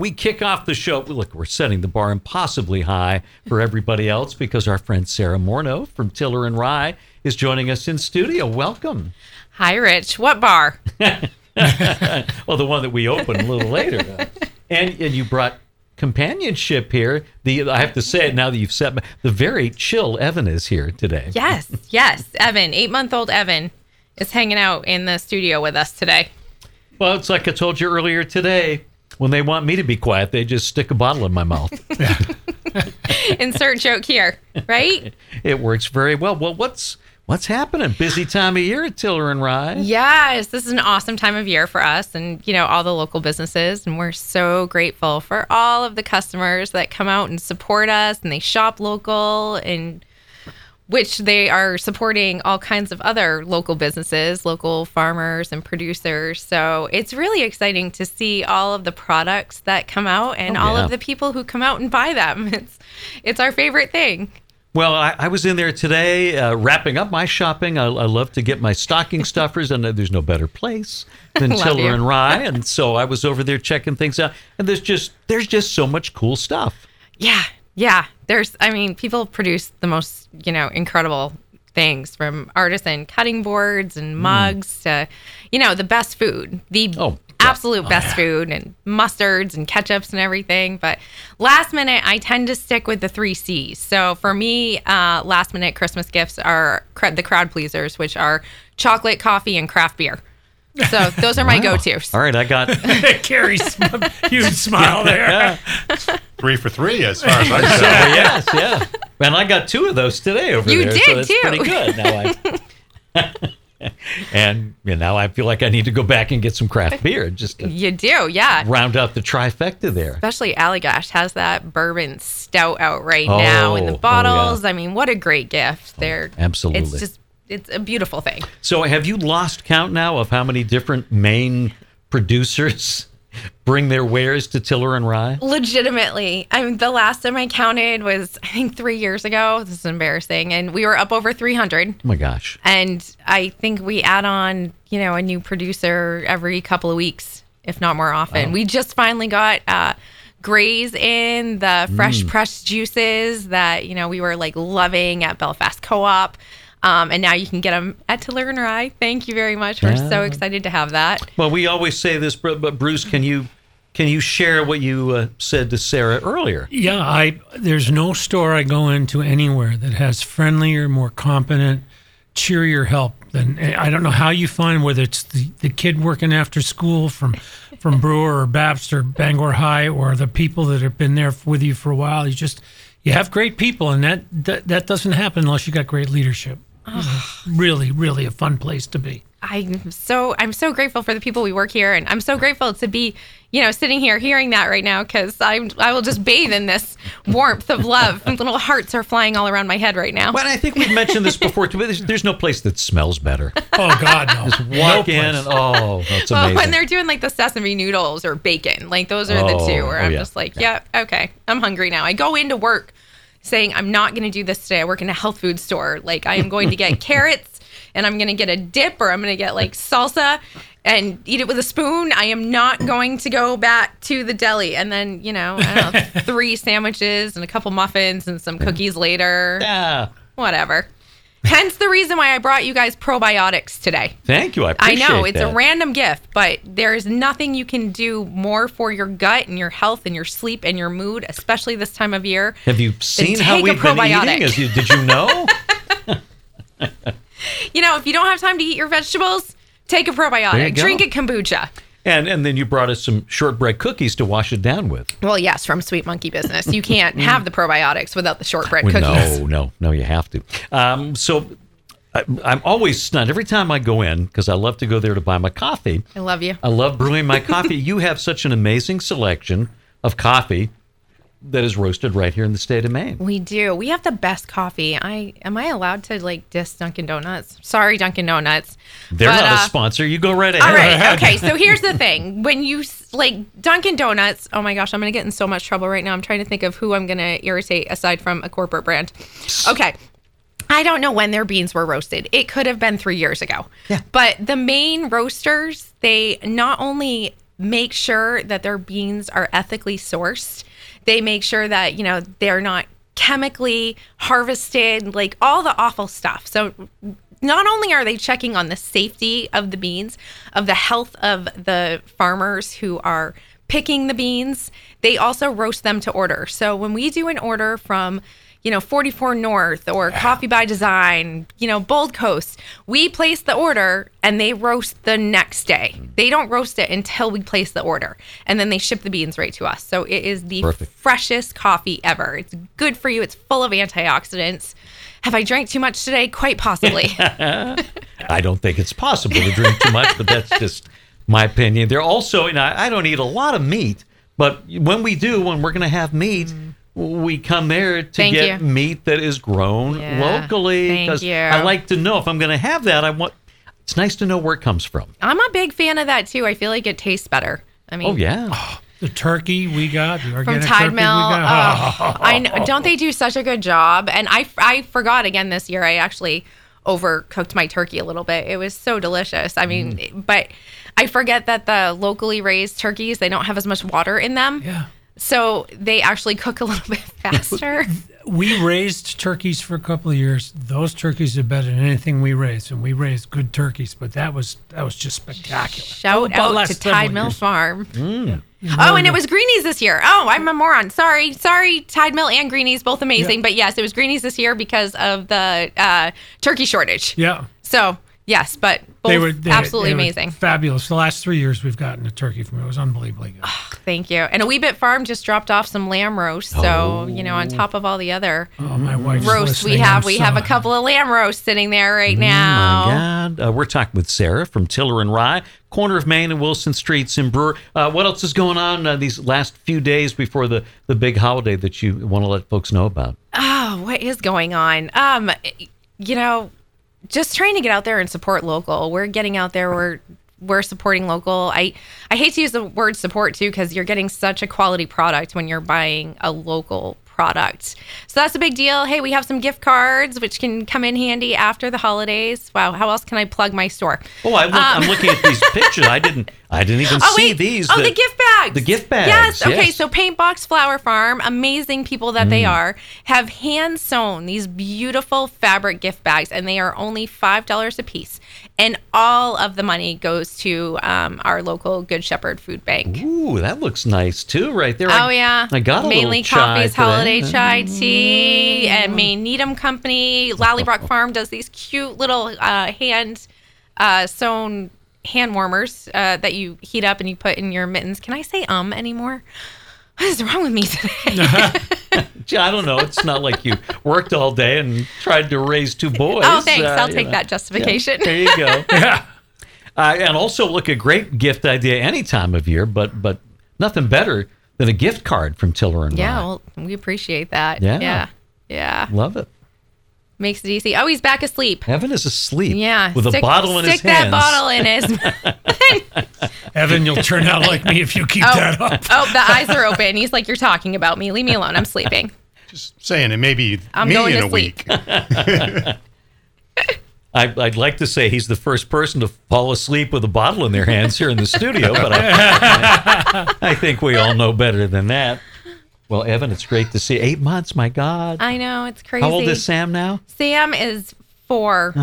we kick off the show. Look, we're setting the bar impossibly high for everybody else because our friend Sarah Morneau from Tiller and Rye is joining us in studio. Welcome. Hi, Rich. What bar? Well, the one that we opened a little later. And you brought companionship here. I have to say it now that you've said the very chill Evan is here today. Yes. Evan, 8-month-old Evan is hanging out in the studio with us today. Well, it's like I told you earlier today. When they want me to be quiet, they just stick a bottle in my mouth. Insert joke here, right? It works very well. Well, what's happening? Busy time of year at Tiller and Rye. Yes, this is an awesome time of year for us and, all the local businesses. And we're so grateful for all of the customers that come out and support us and they shop local, and which they are supporting all kinds of other local businesses, local farmers and producers. So it's really exciting to see all of the products that come out and all of the people who come out and buy them. It's our favorite thing. Well, I was in there today wrapping up my shopping. I love to get my stocking stuffers, and there's no better place than Tiller and Rye. And so I was over there checking things out, and there's just so much cool stuff. Yeah. People produce the most, incredible things, from artisan cutting boards and mugs to, the best food, absolute best food, and mustards and ketchups and everything. But last minute, I tend to stick with the 3 C's. So for me, last minute Christmas gifts are the crowd pleasers, which are chocolate, coffee, and craft beer. So those are my go-tos. All right, I got Carrie's huge smile there. 3 for 3 as far as I know. Yes. And I got 2 of those today over there. You did, so that's too. Pretty good. And now I feel like I need to go back and get some craft beer just to You do, yeah. round out the trifecta there. Especially Allagash has that bourbon stout out right now in the bottles. Yeah. What a great gift. Absolutely. It's a beautiful thing. So have you lost count now of how many different Maine producers bring their wares to Tiller and Rye? Legitimately. The last time I counted was, I think, 3 years ago. This is embarrassing. And we were up over 300. Oh, my gosh. And I think we add on, a new producer every couple of weeks, if not more often. Wow. We just finally got Graze in, the fresh pressed juices that, we were loving at Belfast Co-op. And now you can get them at Tiller and Rye. Thank you very much. We're so excited to have that. Well, we always say this, but Bruce, can you share what you said to Sarah earlier? Yeah, there's no store I go into anywhere that has friendlier, more competent, cheerier help than. I don't know how you find, whether it's the kid working after school from Brewer or Babst or Bangor High, or the people that have been there with you for a while. You have great people, and that doesn't happen unless you got great leadership. Really, really a fun place to be. I'm so grateful for the people we work here, and I'm so grateful to be, sitting here hearing that right now, because I will just bathe in this warmth of love. Little hearts are flying all around my head right now. Well, I think we've mentioned this before too, but there's no place that smells better. Oh God, no! Just walk in and that's amazing. When they're doing the sesame noodles or bacon, those are the two where I'm just okay, I'm hungry now. I go into work saying I'm not going to do this today. I work in a health food store. I am going to get carrots, and I'm going to get a dip, or I'm going to get salsa and eat it with a spoon. I am not going to go back to the deli. And then, 3 sandwiches and a couple muffins and some cookies later. Yeah. Whatever. Hence the reason why I brought you guys probiotics today. Thank you. I appreciate know it's that. a random gift, but there's nothing you can do more for your gut and your health and your sleep and your mood, especially this time of year. Have you seen how we've been eating? Did you know? If you don't have time to eat your vegetables, take a probiotic. Drink a kombucha. And then you brought us some shortbread cookies to wash it down with. Well, yes, from Sweet Monkey Business. You can't have the probiotics without the shortbread cookies. No, you have to. So I'm always stunned every time I go in, because I love to go there to buy my coffee. I love you. I love brewing my coffee. You have such an amazing selection of coffee that is roasted right here in the state of Maine. We do. We have the best coffee. Am I allowed to diss Dunkin' Donuts? Sorry, Dunkin' Donuts. They're not a sponsor. You go right ahead. All right. Okay. So here's the thing. When you Dunkin' Donuts, oh my gosh, I'm going to get in so much trouble right now. I'm trying to think of who I'm going to irritate aside from a corporate brand. Okay. I don't know when their beans were roasted. It could have been 3 years ago. Yeah. But the Maine roasters, they not only make sure that their beans are ethically sourced. They make sure that, they're not chemically harvested, like all the awful stuff. So not only are they checking on the safety of the beans, of the health of the farmers who are picking the beans, they also roast them to order. So when we do an order from 44 North or Coffee by Design, Bold Coast, we place the order and they roast the next day. They don't roast it until we place the order, and then they ship the beans right to us. So it is the freshest coffee ever. It's good for you. It's full of antioxidants. Have I drank too much today? Quite possibly. I don't think it's possible to drink too much, but that's just my opinion. They're also, I don't eat a lot of meat, but when we're going to have meat, we come there to get meat that is grown locally. Thank you. I like to know if I'm going to have that. It's nice to know where it comes from. I'm a big fan of that too. I feel like it tastes better. I mean, the turkey we got, the organic from Tide turkey Mill. we got. I know. Don't they do such a good job? And I forgot again this year. I actually overcooked my turkey a little bit. It was so delicious. I mean, but I forget that the locally raised turkeys, they don't have as much water in them. Yeah. So they actually cook a little bit faster. We raised turkeys for a couple of years. Those turkeys are better than anything we raised, and we raised good turkeys. But that was just spectacular. Shout out to Tide Mill Farm. Oh, and it was Greenies this year. Oh, I'm a moron. Sorry, Tide Mill and Greenies, both amazing. Yeah. But yes, it was Greenies this year because of the turkey shortage. Yeah. So yes, but both absolutely amazing. Fabulous. The last 3 years we've gotten a turkey from it. It was unbelievably good. Oh, thank you. And A Wee Bit Farm just dropped off some lamb roast. So, on top of all the other my wife's roasts we have a couple of lamb roasts sitting there right now. My God. We're talking with Sarah from Tiller and Rye, corner of Main and Wilson Streets in Brewer. What else is going on these last few days before the big holiday that you want to let folks know about? Oh, what is going on? Just trying to get out there and support local. We're getting out there. We're supporting local. I hate to use the word support too, because you're getting such a quality product when you're buying a local product. So that's a big deal. Hey, we have some gift cards which can come in handy after the holidays. Wow, how else can I plug my store? Oh, I'm looking at these pictures. I didn't even see these. Oh, the gift bags. The gift bags. Yes. Okay, so Paint Box Flower Farm, amazing people that they are, have hand sewn these beautiful fabric gift bags, and they are only $5 a piece. And all of the money goes to our local Good Shepherd Food Bank. Ooh, that looks nice too, right there. Yeah. I got a Mainly little chai Coffee's Holiday Chai Tea and Maine Needham Company. Lallybrook Farm does these cute little hand sewn hand warmers that you heat up and you put in your mittens. Can I say anymore? What is wrong with me today? I don't know. It's not like you worked all day and tried to raise two boys. Oh, thanks. I'll take that justification. Yeah, there you go. Yeah. And also, look, a great gift idea any time of year, but nothing better than a gift card from Tiller and Rye. Yeah, well, we appreciate that. Yeah. Love it. Makes it easy. Oh, he's back asleep. Evan is asleep. Yeah. With a bottle in his hands. Stick that bottle in his... Evan, you'll turn out like me if you keep that up. Oh, the eyes are open. He's like, you're talking about me. Leave me alone. I'm sleeping. Just saying, it may be I'm me going in to a sleep. week. I'd like to say he's the first person to fall asleep with a bottle in their hands here in the studio, but I think we all know better than that. Well, Evan, it's great to see you. 8 months, my God. I know, it's crazy. How old is Sam now? Sam is 4.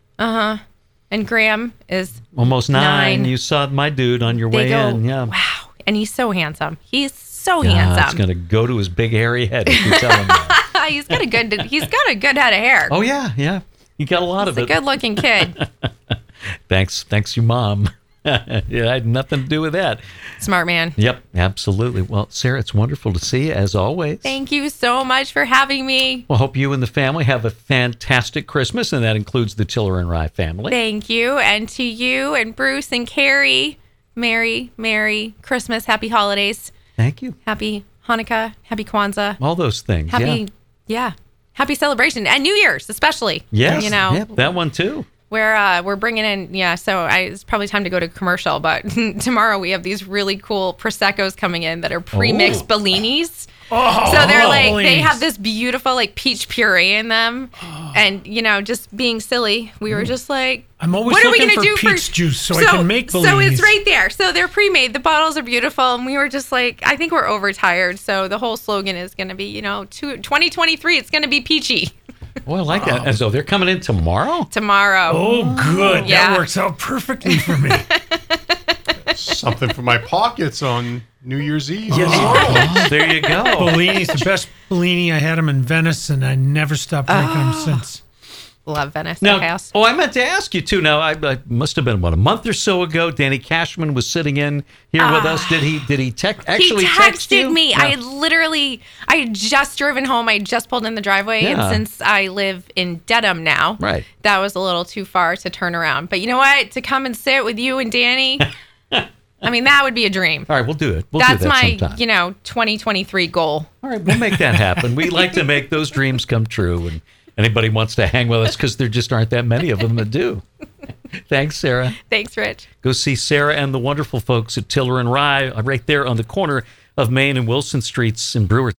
And Graham is almost 9. You saw my dude on your way in. Yeah. Wow. And he's so handsome. He's so handsome. It's going to go to his big hairy head if you tell him that. He's got a good head of hair. Oh, yeah. You got a lot of it. He's a good-looking kid. Thanks, your mom. Yeah, I had nothing to do with that. Smart man. Yep, absolutely. Well, Sarah, it's wonderful to see you, as always. Thank you so much for having me. Well, hope you and the family have a fantastic Christmas, and that includes the Tiller and Rye family. Thank you. And to you and Bruce and Carrie, Merry Christmas. Happy holidays. Thank you. Happy Hanukkah. Happy Kwanzaa. All those things. Happy celebration. And New Year's, especially. Yes. That one, too. We're bringing in, so it's probably time to go to commercial, but tomorrow we have these really cool Prosecco's coming in that are pre-mixed Bellinis. So they're like, they have this beautiful like peach puree in them. And, just being silly, we were just like, I'm always what are we looking going to for do peach juice so I can make bellinis. So it's right there. So they're pre-made. The bottles are beautiful. And we were just like, I think we're overtired. So the whole slogan is going to be, 2023, it's going to be peachy. Oh, I like that. And so they're coming in tomorrow? Tomorrow. Oh, good. Yeah. That works out perfectly for me. Something for my pockets on New Year's Eve. Yes. There you go. Bellini's the best Bellini. I had them in Venice, and I never stopped drinking them since. Love Venice. Now, I meant to ask you too. Now, I must have been about a month or so ago. Danny Cashman was sitting in here with us. Did he text you? He texted me. No. I had just driven home. I just pulled in the driveway, and since I live in Dedham now, right, that was a little too far to turn around. But you know what? To come and sit with you and Danny. I mean, that would be a dream. All right, we'll do it. That's do that my, sometime. 2023 goal. All right, we'll make that happen. We like to make those dreams come true, and anybody wants to hang with us because there just aren't that many of them that do. Thanks, Sarah. Thanks, Rich. Go see Sarah and the wonderful folks at Tiller and Rye right there on the corner of Main and Wilson Streets in Brewer.